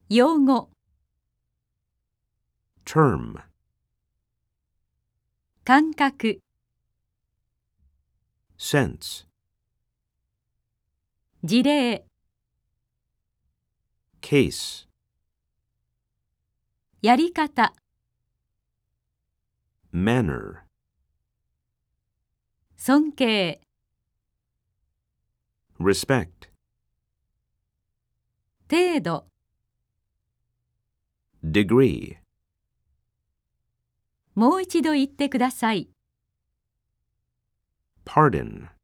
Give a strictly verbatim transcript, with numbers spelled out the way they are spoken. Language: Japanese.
用語、 term, 感覚、 sense, 事例、 case, やり方、 manner, 尊敬、 respect, 程度、 degree, もう一度言ってください。 pardon.